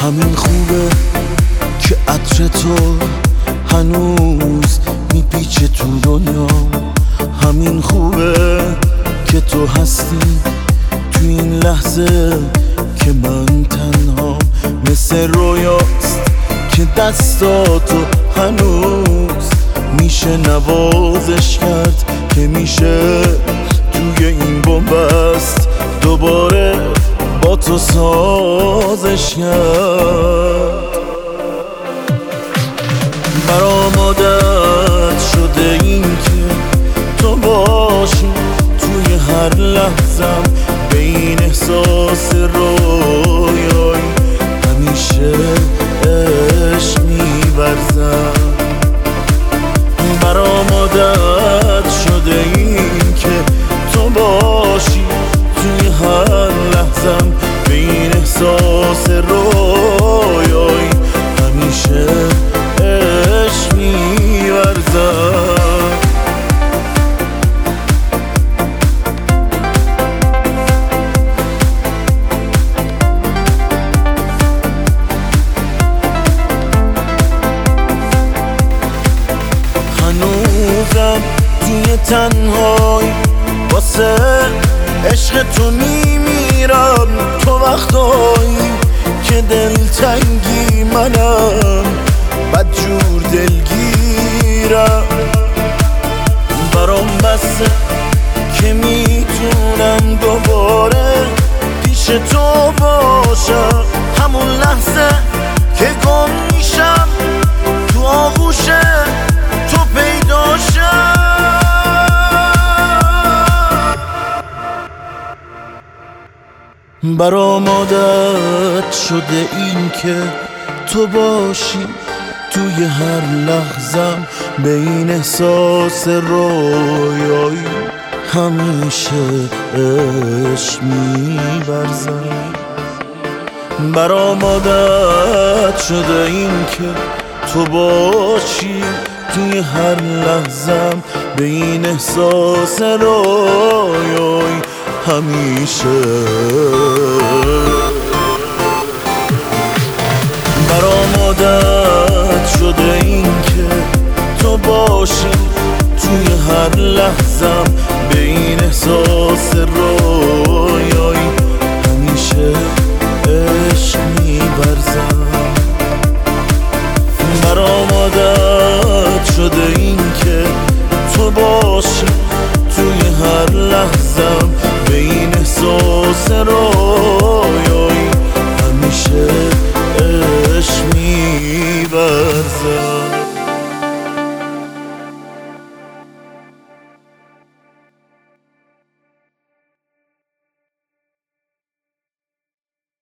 همین خوبه که عطر تو هنوز میپیچه تو دنیا. همین خوبه که تو هستی تو این لحظه که من تنها. مثل رویاست که دستاتو هنوز میشه نوازش کرد، که میشه توی این بنبست دوباره با تو سازش کرد. برام عادت شده این که تو باشی توی هر لحظم، به این احساس رویایی همیشه عشق می‌ورزم. برام عادت شده این که تو باشی توی هر لحظم، به این احساس رویایی همیشه عشق می‌ورزم. هنوزم توی تنهایی واسه عشق تو میمیرم. تو وقتایی که دلتنگی منم بدجور دلگیرم. برام بسه که میتونم دوباره پیش تو باشم، همون لحظه که گم میشم تو آغوش تو پیدا شم. برام عادت شده این که تو باشی توی هر لحظم، به این احساس رویایی همیشه عشق می‌ورزم. برام عادت شده این که تو باشی توی هر لحظم، به این احساس رویایی همیشه. برام عادت شده این که تو باشی توی هر لحظم، به این احساس رویایی همیشه عشق می‌ورزم. برام عادت شده این که تو باشی توی هر لحظم، به این احساس رویایی